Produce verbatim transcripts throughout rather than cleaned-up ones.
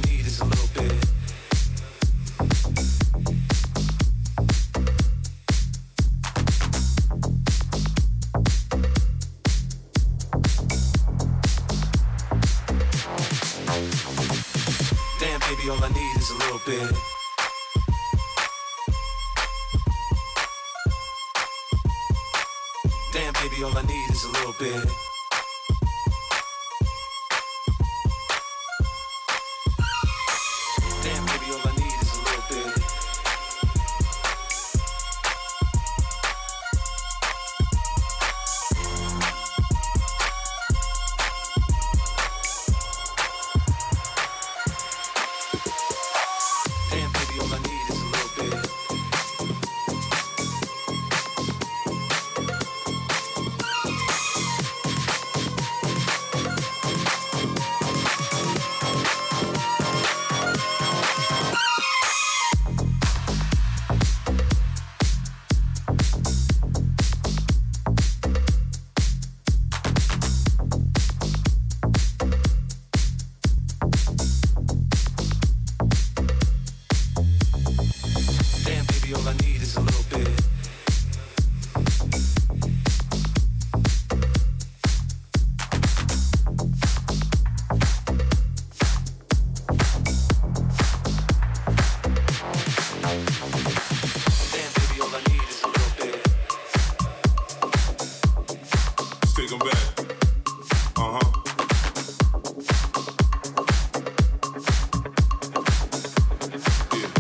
need is a little bit. Damn, baby, all I need is a little bit. Damn, baby, all I need is a little bit. Damn, baby, all I need is a little bit. Damn, baby, all I need is a little bit. Damn, baby, all I need is a little bit. Damn, baby, all I need is a little bit. Let's take 'em back. Uh-huh. Yeah.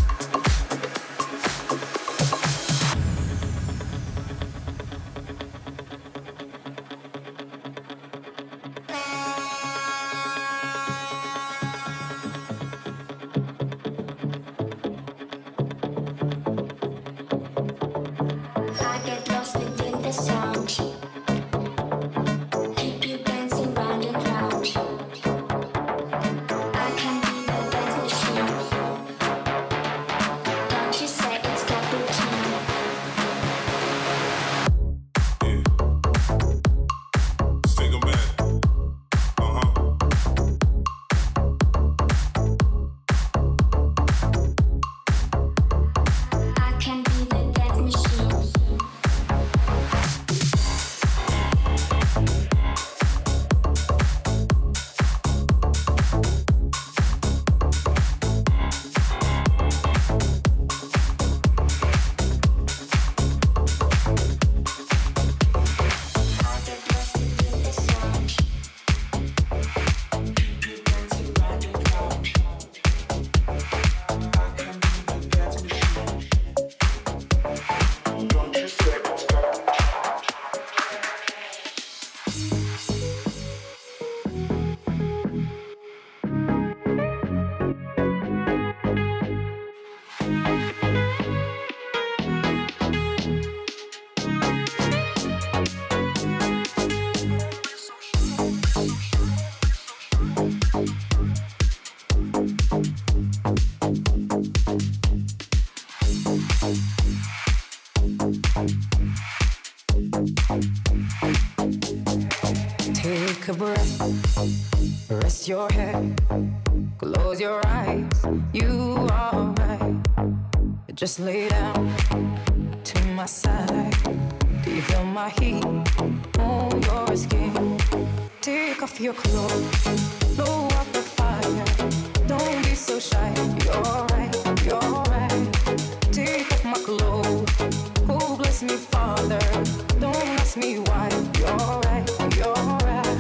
I get lost within the sound. Keep you dancing round and round. I can be the dance machine. Don't you say it's cappuccino? Yeah. Let's take 'em back. Uh-huh. I can be the dance machine. I get lost within the sound. Keep you dancing round and round. I can be the dance machine. Don't you say it's Take a breath, rest your head, close your eyes, you are right. Just lay down to my side. Do you feel my heat on your skin? Take off your clothes, blow up the fire. Don't be so shy, you're right, you're right. Take off my clothes, oh bless me, Father. Don't ask me why, you're right, you're right.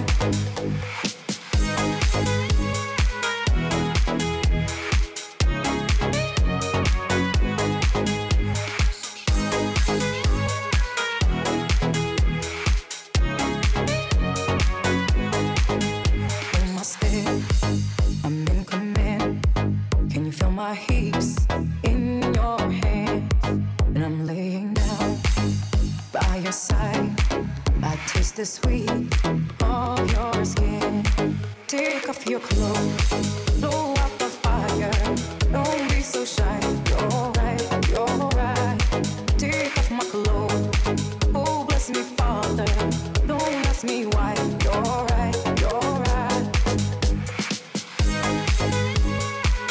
Hold my step, I'm in command. Can you feel my hips in your hands? And I'm laying down by your side. I taste the sweet of your skin. Take off your clothes, blow up the fire. Don't be so shy, you're right, you're right. Take off my clothes, oh bless me, Father. Don't ask me why, you're right, you're right.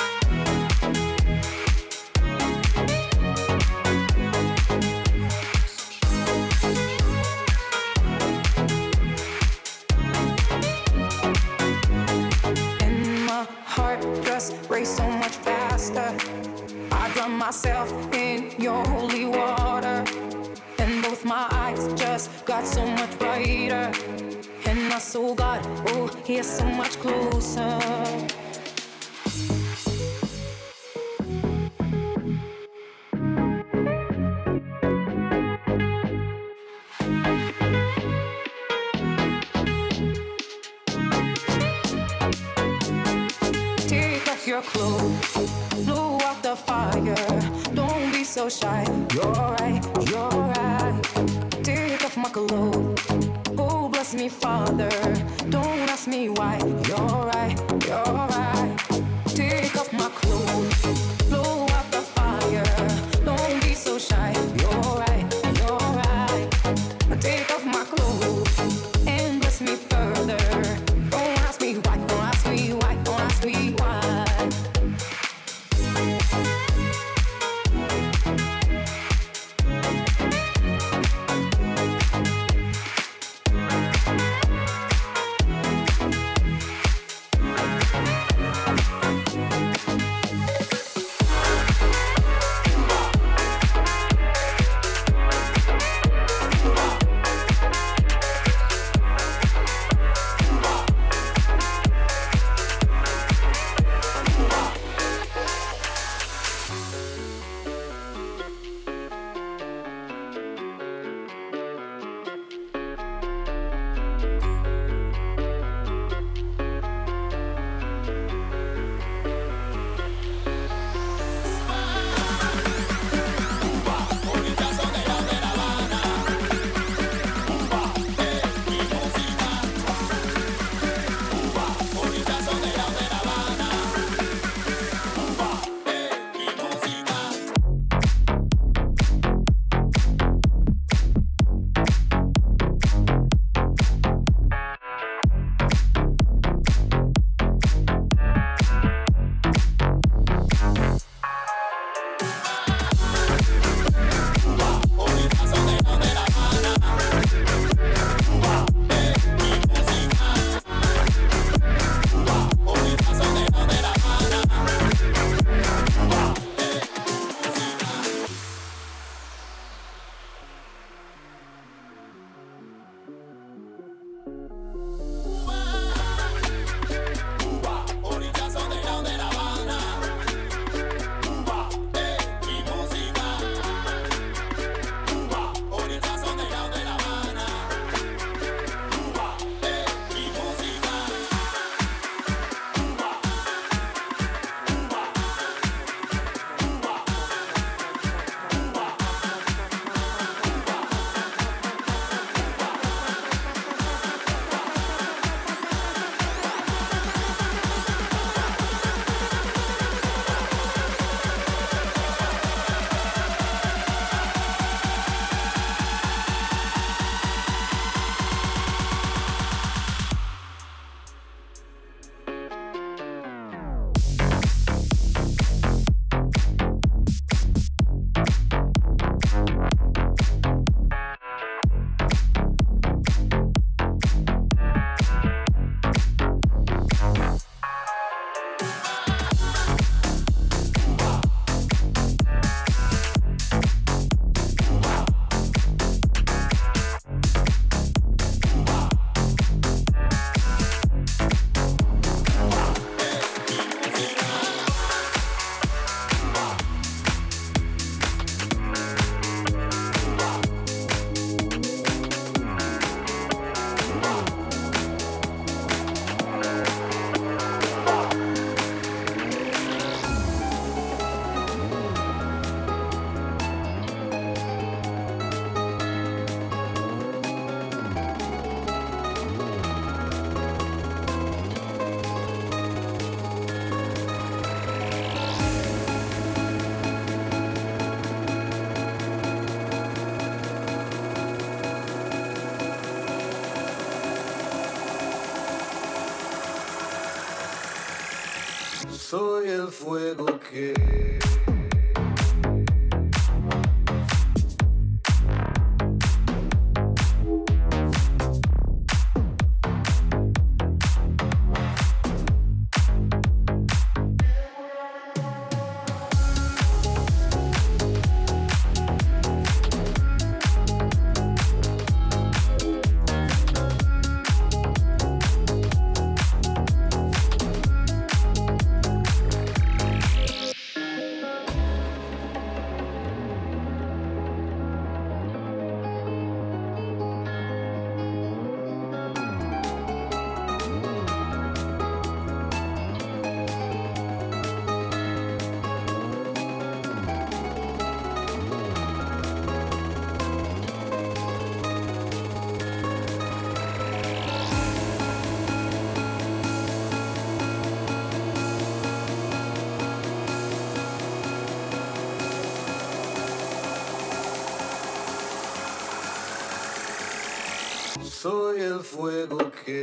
much faster. I drown myself in your holy water, and both my eyes just got so much brighter. And my soul got, oh, here so much closer. Your clothes, blow out the fire. Don't be so shy. You're right, you're right. Take off my clothes. Oh, bless me, Father. Don't ask me why. You're right, you're right. Take off my clothes, blow out the fire. Don't be so shy. You're right, you're right. Take off my clothes and bless me further. Don't ask me why. Don't ask me why. Don't ask me why. Soy el fuego que soy el fuego que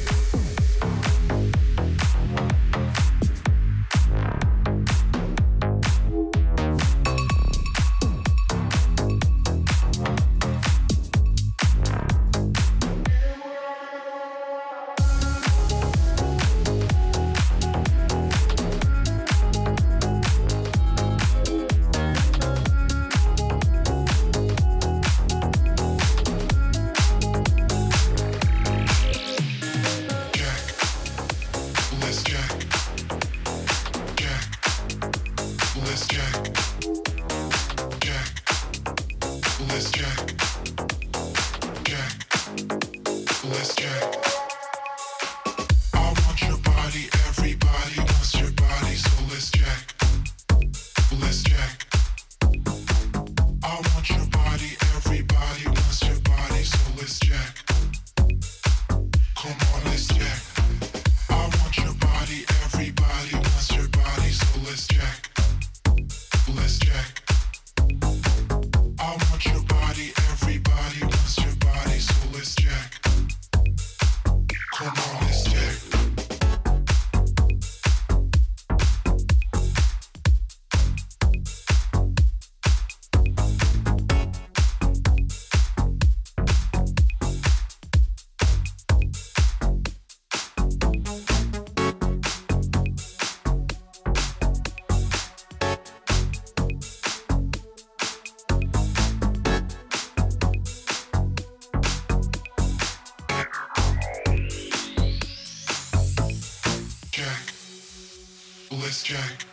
Jack,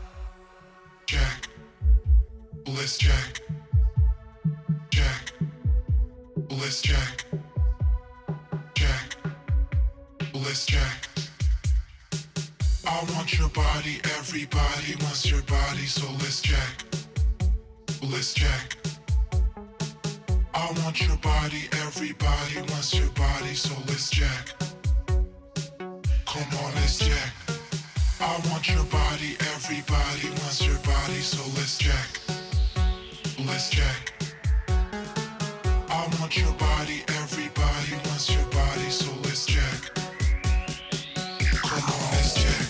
Jack, Bliss Jack, Jack, Bliss Jack, Jack, Bliss Jack. I want your body, everybody wants your body, so let's Jack, Bliss Jack. I want your body, everybody wants your body, so let's Jack. Come on, let's Jack. I want your body, everybody wants your body, so let's Jack. Let's Jack. I want your body, everybody wants your body, so let's Jack. Come on, let's Jack.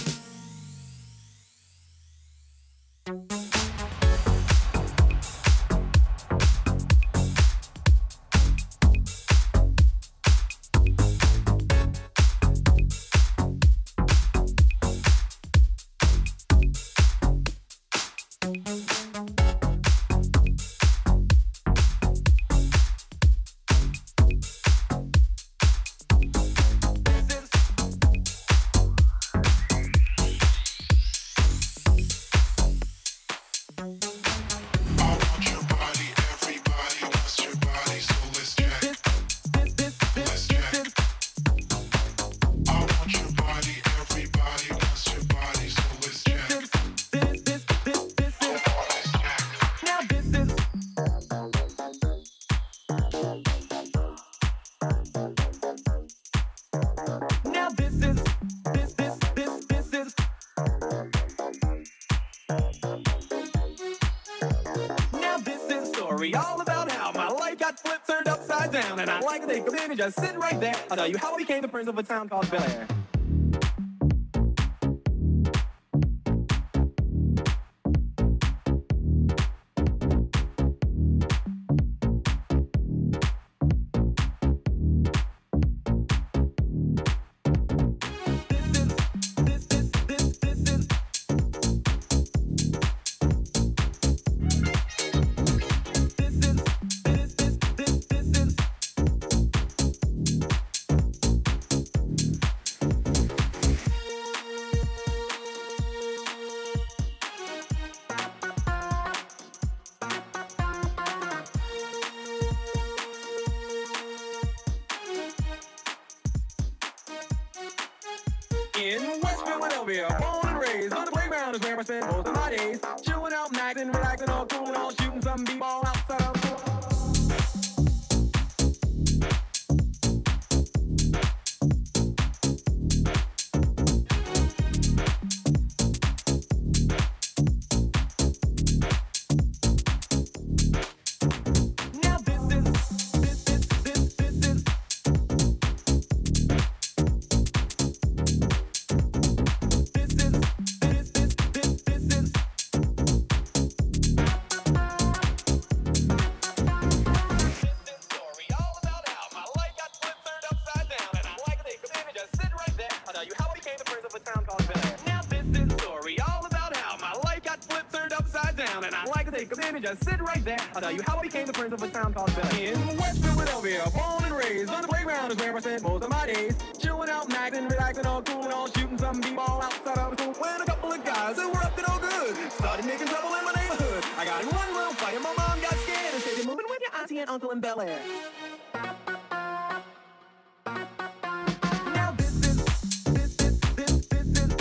Just sit right there. I'll tell you how I became the prince of a town called Bel Air. In West Philadelphia, born and raised on the playground is where I spend most of my days. Chilling out, maxing, relaxing, all cool and all shooting some b-ball outside of school. Now this is, this, this, this, this is down and I'd like to take a minute, just sit right there. I'll tell you how I became the prince of a town called Bel Air. In West Philadelphia, born and raised on the playground is where I spent most of my days. Chilling out, maxing, relaxing, all cool and all shooting some b-ball outside of the school. When a couple of guys who were up to no good started making trouble in my neighborhood. I got in one little fight and my mom got scared and said, "You're moving with your auntie and uncle in Bel Air." Now this is, this is, this, this is.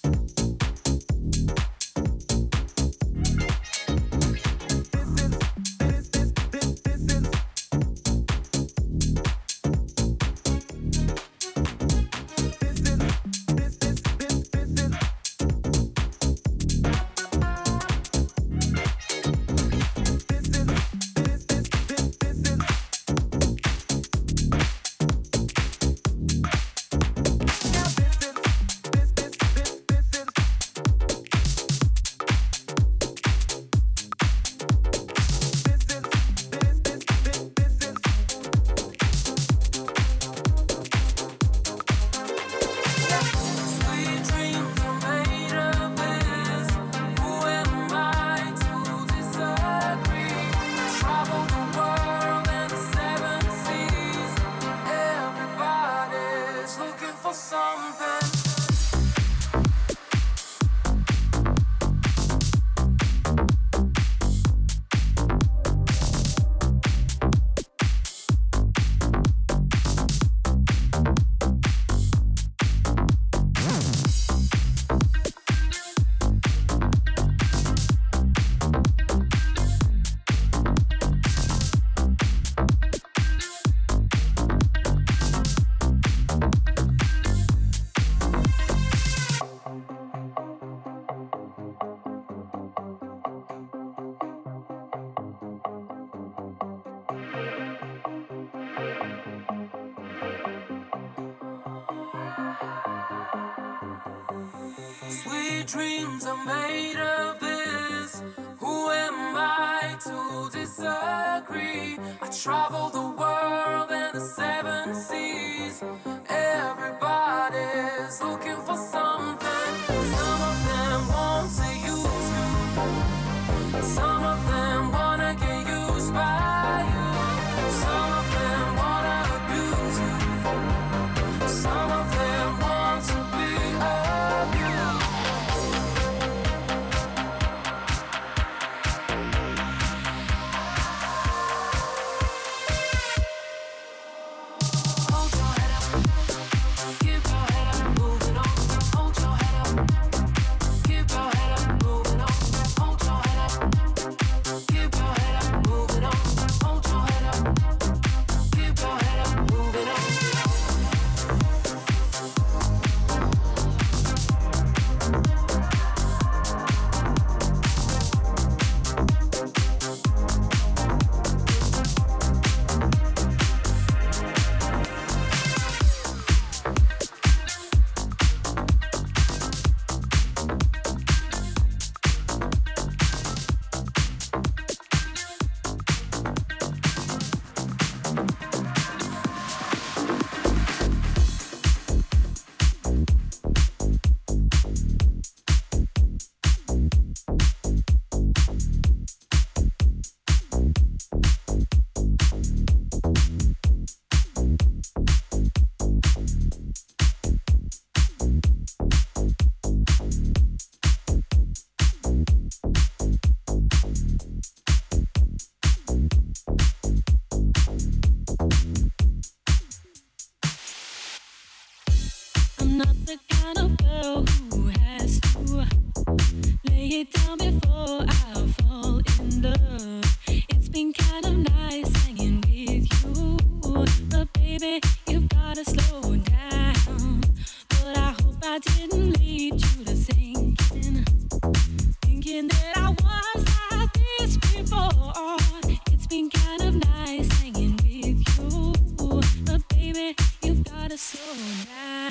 Sweet dreams are made of this. Who am I to disagree? I travel the world and the seven seas. Everybody's looking for something. Some of them want to use you. Some of them wanna get used by you. Some of them wanna abuse you. Some of them want to be abused. Hold your head up, keep your head up, moving on. Hold your head up, keep your head up, moving on. Hold your head up, keep your head up, moving on. Hold your head up, keep your head up, moving on. I'm not the kind of girl who has to lay it down before I fall in love. It's been kind of nice hanging with you, but baby, you've gotta slow down. But I hope I didn't lead you to thinking, thinking that I was like this before. It's been kind of nice hanging with you, but baby, you've gotta slow down.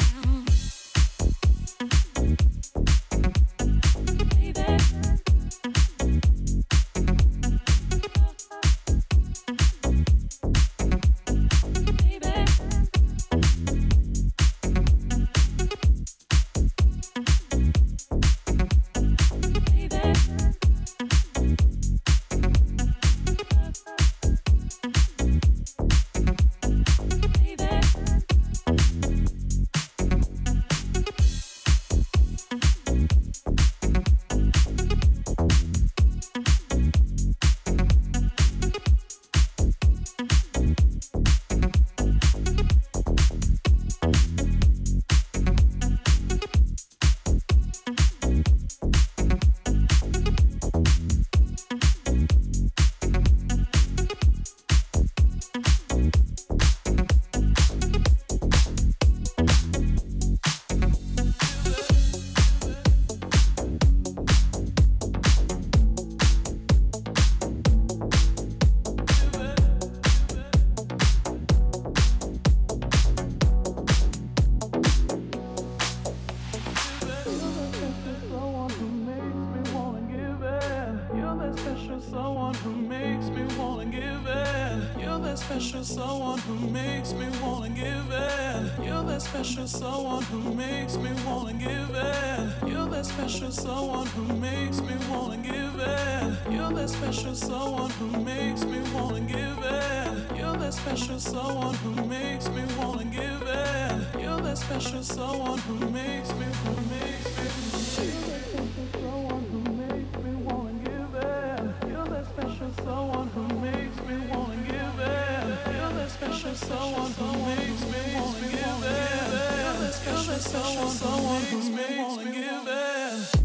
Baby, baby. special someone who makes me wanna give in. You're that special someone who makes me wanna give in. You're that special someone who makes me wanna give in. You're that special someone who makes me wanna give in. You're that special someone who makes me wanna give in. You're that special someone who makes me, who makes me, someone who makes me wanna give in. You're that special someone who makes me wanna give in. You're that special someone who makes me wanna give in. You're that special someone who makes me give in.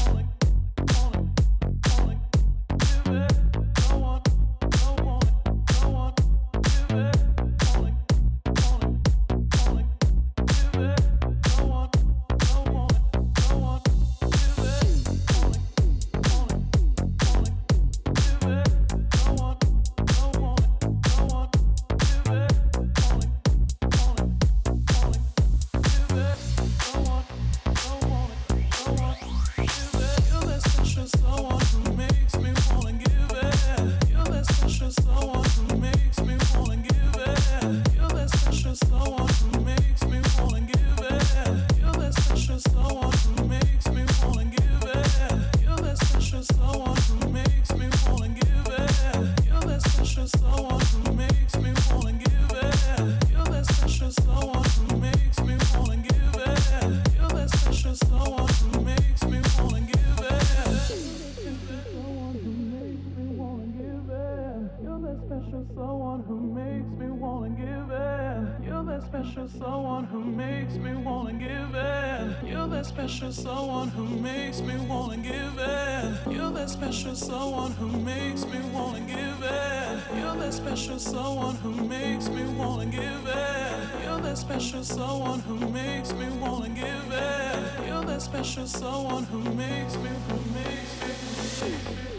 Special someone who makes me wanna give in. You're that special someone who makes me wanna give in. You're that special someone who makes me wanna give in. You're that special someone who makes me wanna give in. You're that special someone who makes me, who makes me, who makes me.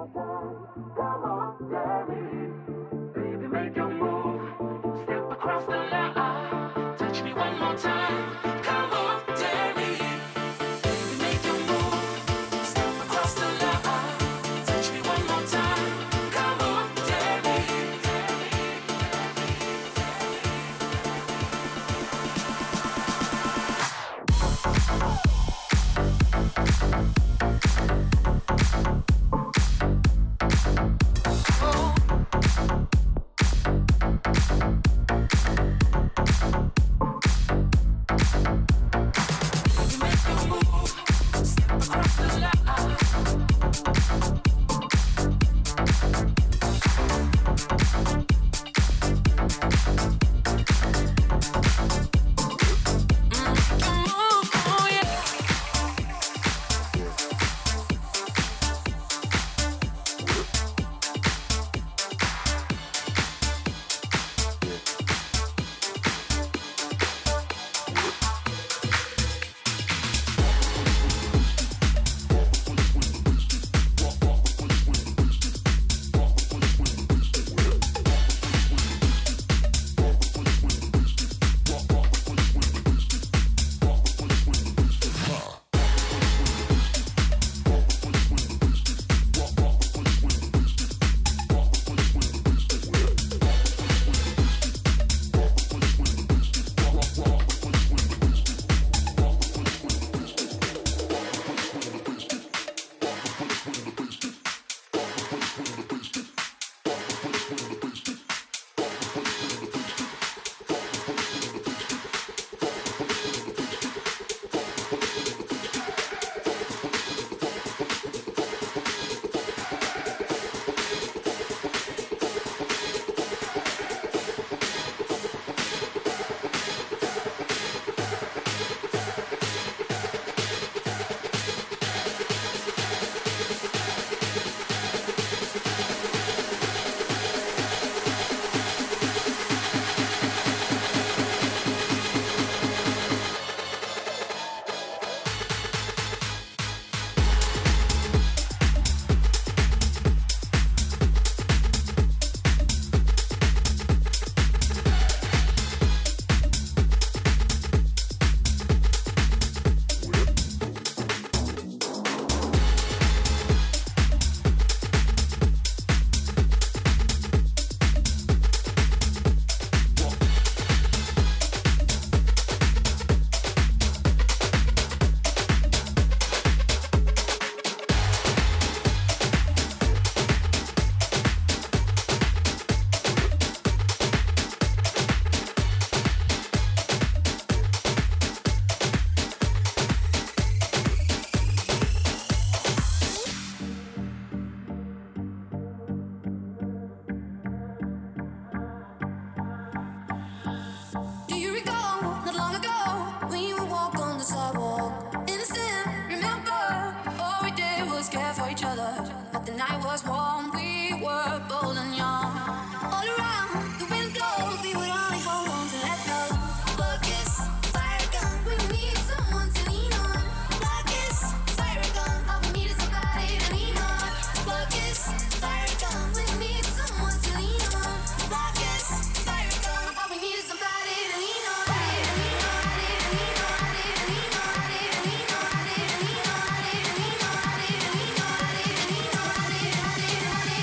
Somebody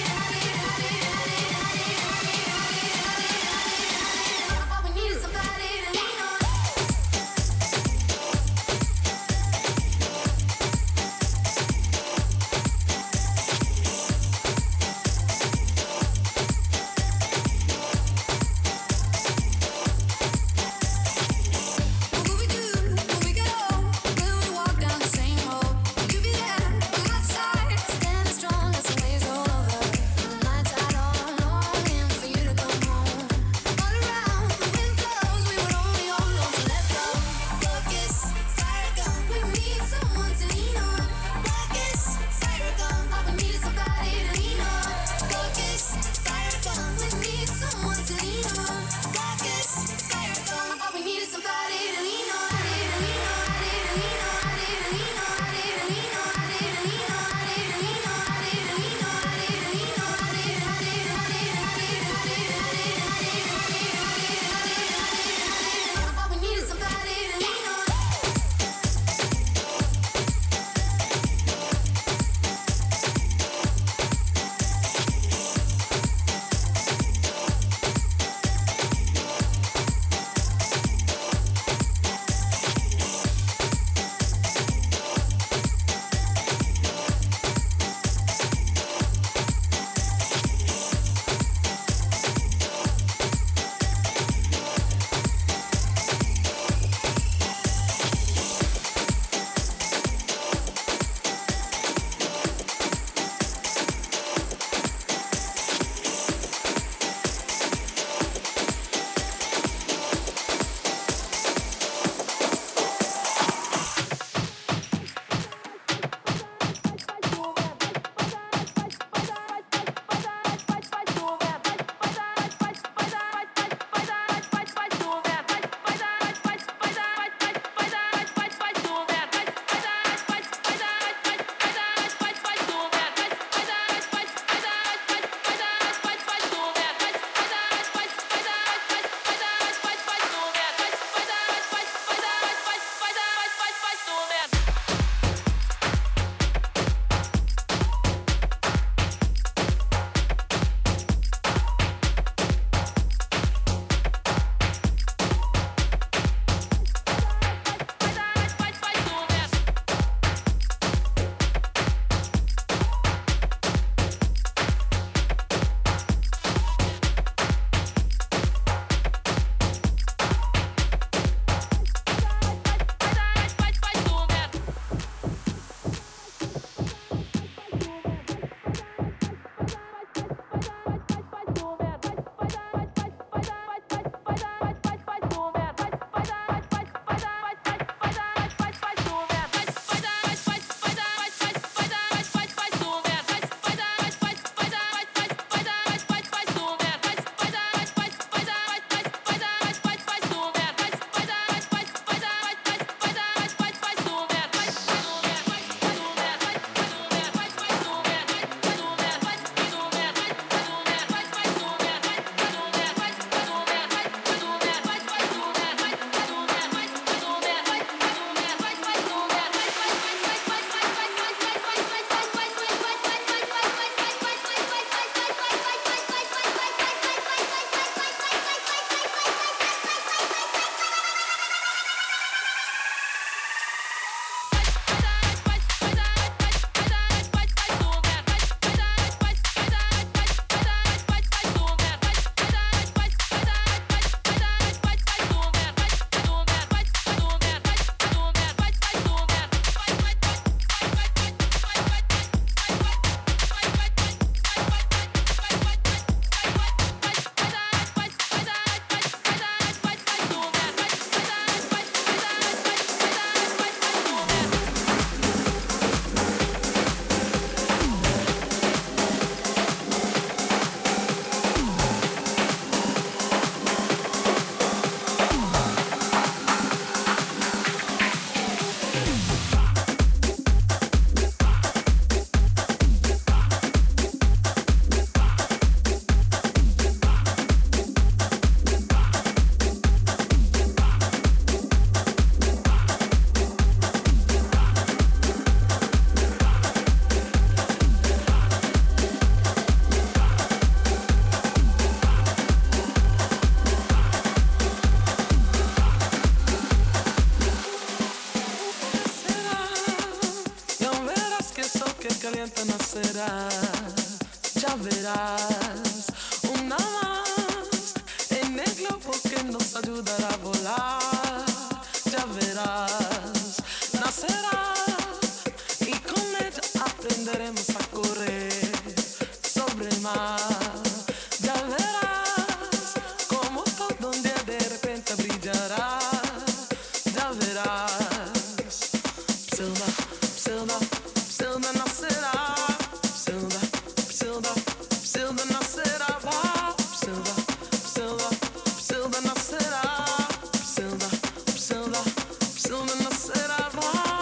verás, ya verás. Una más en el globo que nos ayudará a volar. Ya verás, nacerá y con ella aprenderemos a correr sobre el mar. Ya verás como todo un día de repente brillará. Ya verás, Psilda, Psilda, Psilda nacerá. Psilda, Psilda, Psilda nacerá. Va, Psilda, Psilda, Psilda nacerá. Psilda, Psilda, Psilda nacerá. Va.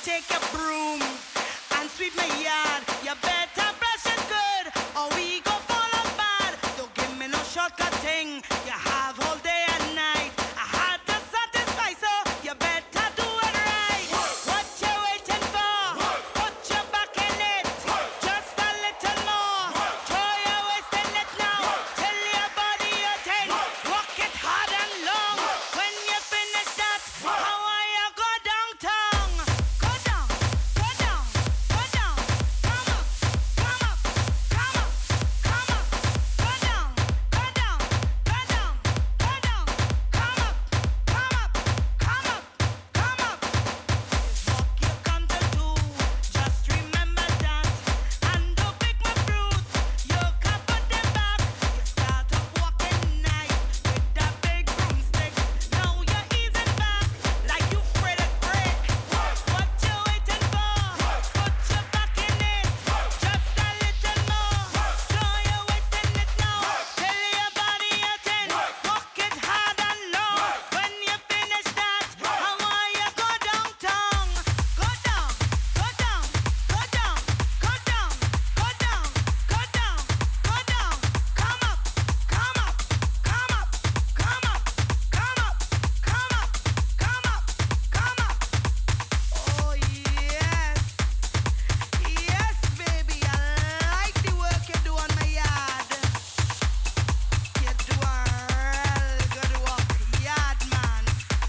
take a broom and sweep my yard. You better brush it good, or we go fall off bad. Don't give me no shortcut thing. You have all day and night. I had to satisfy, so you better do it right. What you waiting for? Put your back in it. Just a little more. Throw your waist in it now. Tell your body you're ten. Walk it hard and long. When you finish that, how are you go downtown? Go down, go down, go down. Come up, come up, come up, come up. Go down, go down, go down, go down. Come up, come up, come up, come up. It's walk you come to do. Just remember that. And don't pick my fruit. You can put them back. You start off walking nice with that big broomstick. Now you're easing back like you afraid to break. What you waiting for? Put your back in it. Just a little more. Throw your waist in it now. Tell your body you're ten. Walk it hard and long. When you finish that, how are you go downtown? Go down, go down, go down, go down, go down, go down, go down. Come up, come up, come up, come up, come up, come up, come up, come up. Oh yes, yes, baby, I like the work you do on my yard. You do a real good work, yard man.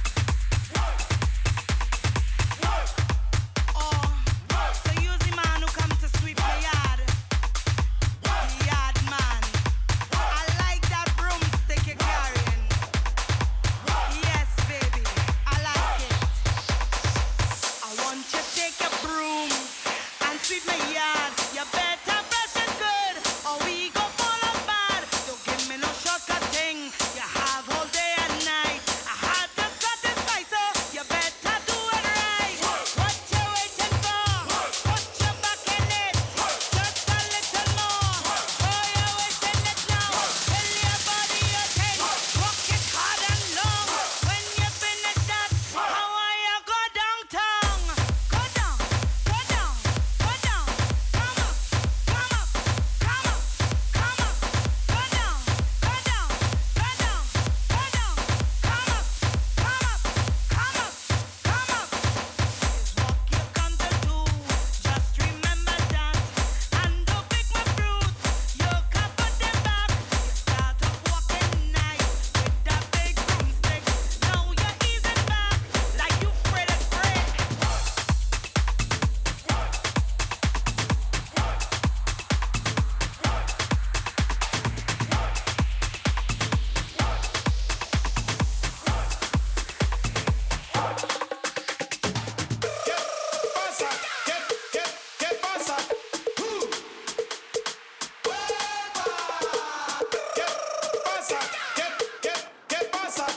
Oh, so you's the man who come to sweep my yard, yard man. I like that broomstick you're carrying. Yes, baby, I like it. I want you to take a broom and sweep my yard. You better brush it good, or we go fall off bad. Don't give me no shortcut thing. You have all day and night. I had to satisfy, so you better do it right. What you waiting for? Put your back in it. Just a little more. Throw your waist in it now. Tell your body you're ten. Walk it hard and long. When you finish that, how are you go downtown? Go down, go down, go down. Come up, come up, come up, come up. Go down, go down, go down, go down. Come up, come up, come up, come up. It's walk you come to do. Just remember that. And don't pick my fruit. You can put them back. You start off walking nice with that big broomstick. Now you're easing back like you afraid to break.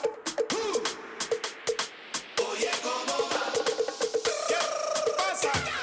Oye, ¿cómo va? ¿Qué pasa?